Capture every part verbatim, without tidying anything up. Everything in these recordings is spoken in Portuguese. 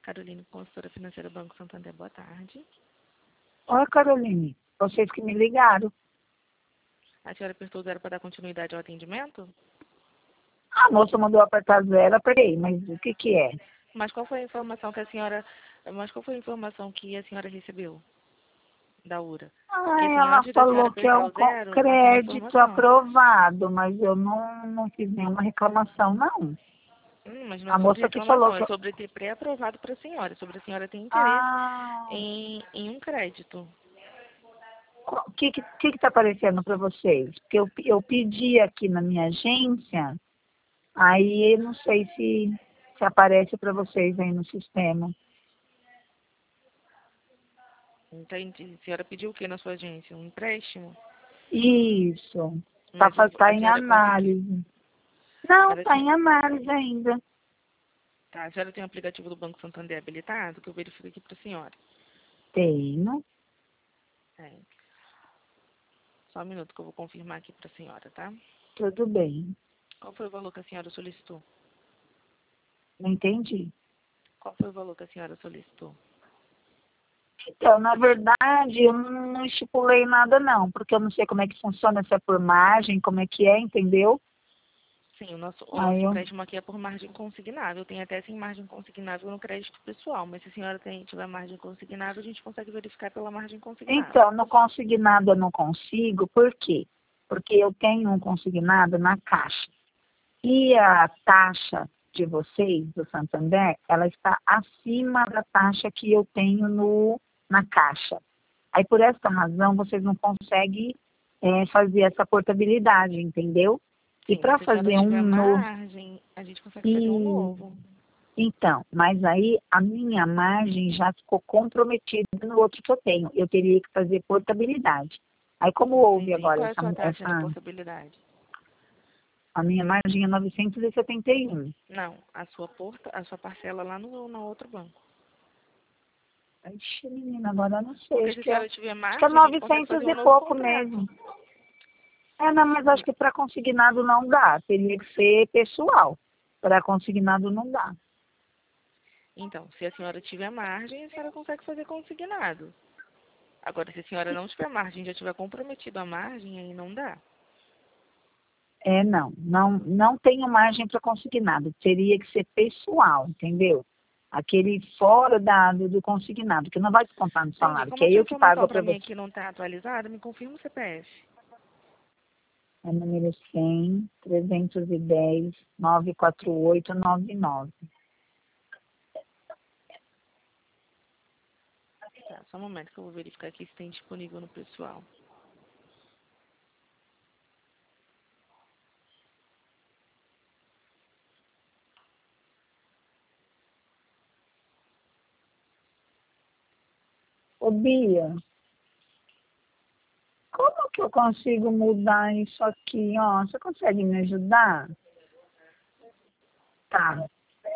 Caroline, consultora financeira Banco Santander, boa tarde. Oi, Caroline. Vocês que me ligaram. A senhora apertou zero para dar continuidade ao atendimento? A moça mandou apertar zero, apertei, mas o que que é? Mas qual foi a informação que a senhora... Mas qual foi a informação que a senhora recebeu da U R A? Ah, Porque, assim, ela antes da senhora falou que é apertar um o zero, co- ela tem uma crédito informação. aprovado, mas eu não, não fiz nenhuma reclamação, não. Hum, mas não é A sobre moça que falou reclamação, que... é sobre ter pré-aprovado para a senhora. Sobre a senhora ter interesse Ah, em, em um crédito. o que que que que tá aparecendo para vocês? Porque eu, eu pedi aqui na minha agência, aí eu não sei se, se aparece para vocês aí no sistema. Entendi. A senhora pediu o que na sua agência? Um empréstimo? Isso. Tá, Mas fa- tá a em senhora conseguiu... análise. Não, Mas a tá senhora... em análise ainda. Tá, a senhora tem o aplicativo do Banco Santander habilitado, que eu verifico aqui para a senhora. Tenho. É. Só um minuto que eu vou confirmar aqui para a senhora, tá? Tudo bem. Qual foi o valor que a senhora solicitou? Não entendi. Qual foi o valor que a senhora solicitou? Então, na verdade, eu não não estipulei nada não, porque eu não sei como é que funciona, se é por margem, como é que é, entendeu? Sim, o nosso, o Aí nosso eu... empréstimo aqui é por margem consignável. Tem até sem margem consignável no crédito pessoal, mas se a senhora tem, tiver margem consignável, a gente consegue verificar pela margem consignável. Então, no consignado eu não consigo, por quê? Porque eu tenho um consignado na Caixa. E a taxa de vocês, do Santander, ela está acima da taxa que eu tenho no, na Caixa. Aí, por essa razão, vocês não conseguem é, fazer essa portabilidade, entendeu? E Sim, mas para se a senhora fazer um tiver novo... margem, a gente consegue fazer um E, novo. então, mas aí a minha margem já ficou comprometida no outro que eu tenho. Eu teria que fazer portabilidade. Aí, como houve Entendi. agora Qual é a essa, sua taxa de essa portabilidade? a minha margem é novecentos e setenta e um. Não, a sua porta, a sua parcela lá no, no outro banco. Ixi, menina, agora eu não sei. Porque Acho se a que é, senhora tiver acho que é margem, a gente consegue novecentos fazer um e novo pouco contrato. mesmo. É, não, mas acho que para consignado não dá. Teria que ser pessoal. Para consignado não dá. Então, se a senhora tiver margem, a senhora consegue fazer consignado. Agora, se a senhora não tiver margem, já tiver comprometido a margem, aí não dá. É, não. Não, não tenho margem para consignado. Teria que ser pessoal, entendeu? Aquele fora da, do, do consignado, que não vai descontar no Entendi. salário, que Como a é sua eu que pago informação para para mim você. aqui não está atualizada, me confirma o C P F. É número cem, trezentos e dez, novecentos e quarenta e oito, noventa e nove. Tá, só um momento que eu vou verificar aqui se tem disponível no pessoal. Ô, Bia, como que eu consigo mudar isso aqui, ó? Você consegue me ajudar? Tá.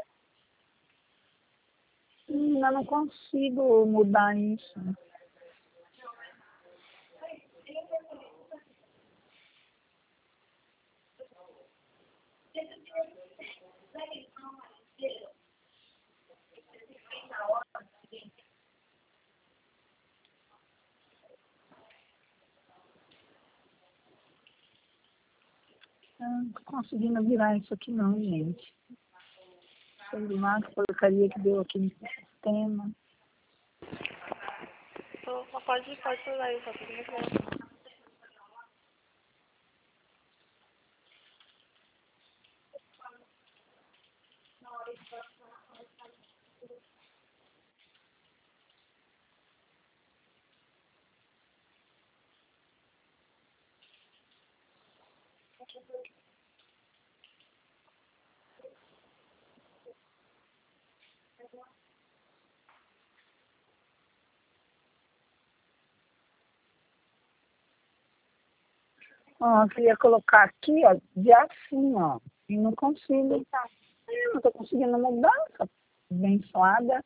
Hum, eu não consigo mudar isso. Eu não tô conseguindo virar isso aqui não, gente. Sei lá que porcaria que deu aqui no sistema. Então, pode, pode falar aí, só tudo Ó, eu queria colocar aqui, ó, de assim, ó. E não consigo. Eu não tô conseguindo mudar essa abençoada.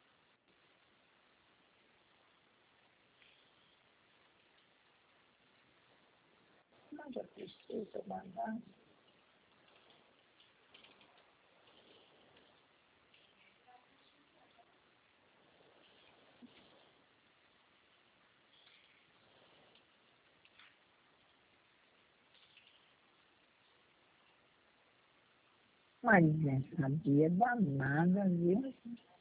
Mas já precisa mandar. Mas essa dia danada, viu?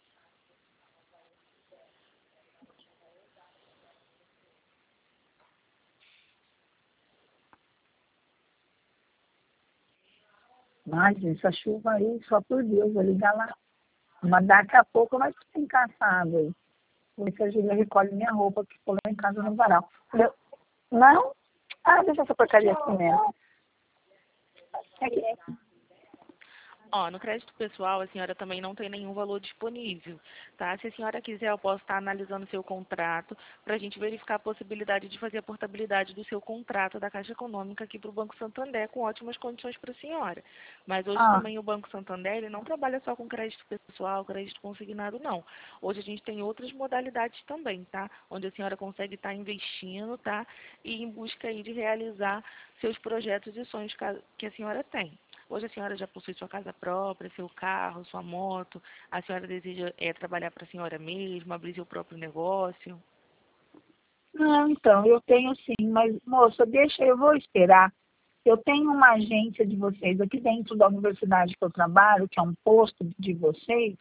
Mas essa chuva aí, só por Deus, vou ligar lá. Mas daqui a pouco vai ficar encaçado aí. Vou ver se a Júlia recolhe minha roupa que ficou lá em casa no varal. Eu, não? Ah, deixa essa porcaria assim mesmo. Aqui. Ó, no crédito pessoal, a senhora também não tem nenhum valor disponível, tá? Se a senhora quiser, eu posso estar analisando o seu contrato para a gente verificar a possibilidade de fazer a portabilidade do seu contrato da Caixa Econômica aqui para o Banco Santander com ótimas condições para a senhora. Mas hoje Ah, também o Banco Santander ele não trabalha só com crédito pessoal, crédito consignado, não. Hoje a gente tem outras modalidades também, tá? Onde a senhora consegue estar investindo, tá? E em busca aí de realizar seus projetos e sonhos que a senhora tem. Hoje a senhora já possui sua casa própria, seu carro, sua moto. A senhora deseja é, trabalhar para a senhora mesma, abrir seu próprio negócio? não, então, eu tenho sim, mas, moça, deixa, eu vou esperar. Eu tenho uma agência de vocês aqui dentro da universidade que eu trabalho, que é um posto de vocês,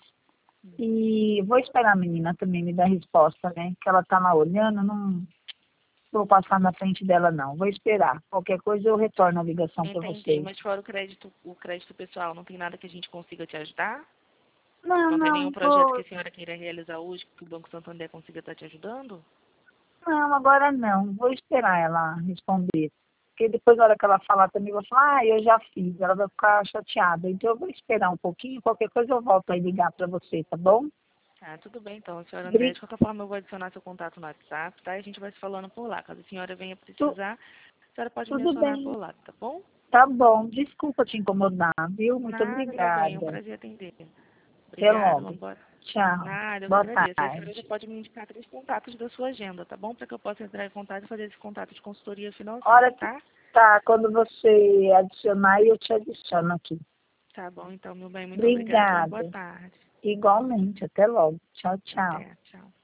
e vou esperar a menina também me dar resposta, né? Que ela tá lá olhando, não vou passar na frente dela, não. Vou esperar. Qualquer coisa eu retorno a ligação para Entendi, vocês. mas fora o crédito, o crédito pessoal, não tem nada que a gente consiga te ajudar? Não, Não tem nenhum não, projeto que vou. a senhora queira realizar hoje que o Banco Santander consiga estar te ajudando? Não, agora não. Vou esperar ela responder. Porque depois, na hora que ela falar também, eu vou falar, ah, eu já fiz. Ela vai ficar chateada. Então, eu vou esperar um pouquinho. Qualquer coisa eu volto a ligar para você, tá bom? Ah, tudo bem então, senhora André. Bri- De qualquer forma, eu vou adicionar seu contato no WhatsApp, tá? E a gente vai se falando por lá. Caso a senhora venha tu- precisar, a senhora pode me Tudo acionar bem. por lá, tá bom? Tá bom. Desculpa te incomodar, viu? Muito Nada, meu bem, é um obrigada. prazer atender. Até Obrigada, logo. vamos embora. Tchau. Nada, eu que Boa agradeço. Aí a senhora já tarde. pode me indicar três contatos da sua agenda, tá bom? Para que eu possa entrar em contato e fazer esse contato de consultoria financeira, Hora que tá? tá, quando você adicionar, eu te adiciono aqui. Tá bom, então, meu bem, muito obrigada. Uma boa Obrigada. tarde. Igualmente. Até logo. Tchau, tchau. Até, tchau.